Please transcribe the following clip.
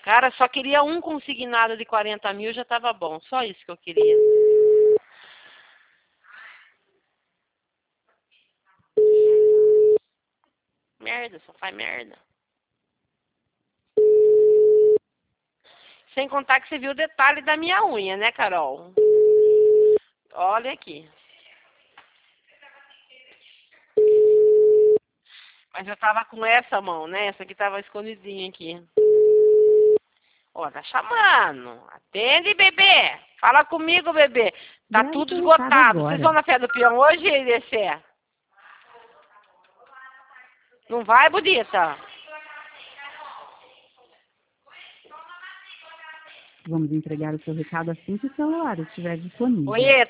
Cara, só queria um consignado de 40 mil, já tava bom. Só isso que eu queria. Merda, só faz merda. Sem contar que você viu o detalhe da minha unha, né, Carol? Olha aqui. Mas eu tava com essa mão, né? Essa aqui tava escondidinha aqui. Ó, tá chamando. Atende, bebê. Fala comigo, bebê. Tá Deve tudo ter entrado esgotado. Vocês vão agora. na fé do peão hoje, EDC? Não vai, bonita? Vamos entregar o seu recado assim que o celular estiver disponível. Oiê,